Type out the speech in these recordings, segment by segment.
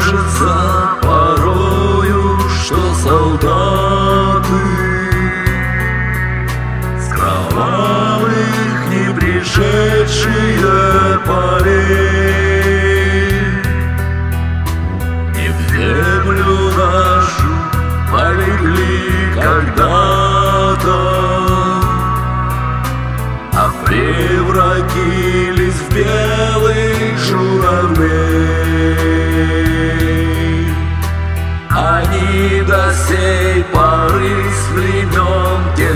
кажется порою, что солдаты с кровавых не пришедшие полей и в землю нашу полегли когда-то, а превратились в белых журавлей. Они до сей поры с времен тех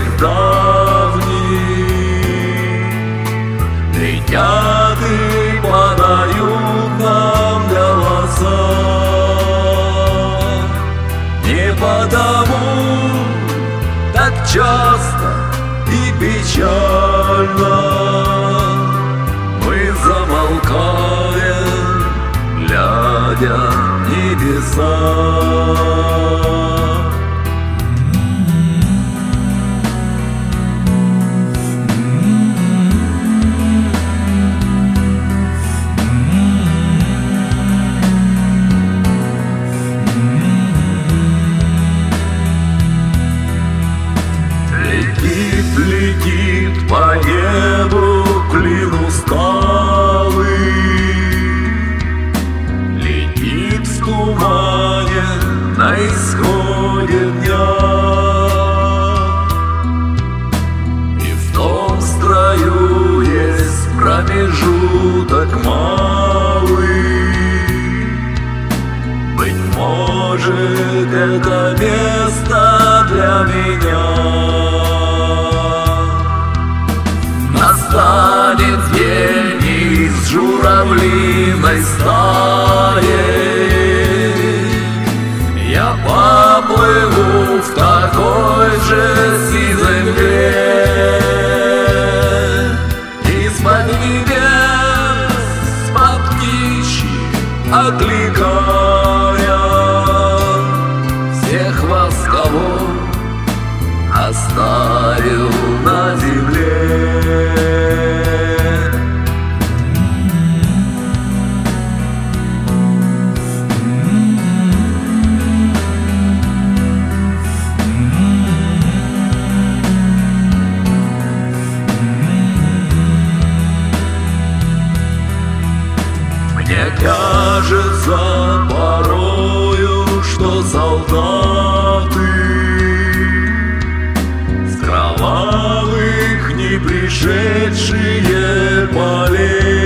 давних летят и подают нам голоса. Не потому так часто и печально мы замолкаем, глядя в небеса. Летит по небу клин усталый, летит в тумане на исходе дня, и в том строю есть промежуток малый. Быть может, это место для меня. Настанет день, и с журавлиной стаей я поплыву в такой же сизой мгле. Из-под небес, под птичьи окликая всех вас, кого оставил на земле. Мне кажется порою, что солдаты с кровавых не пришедшие полей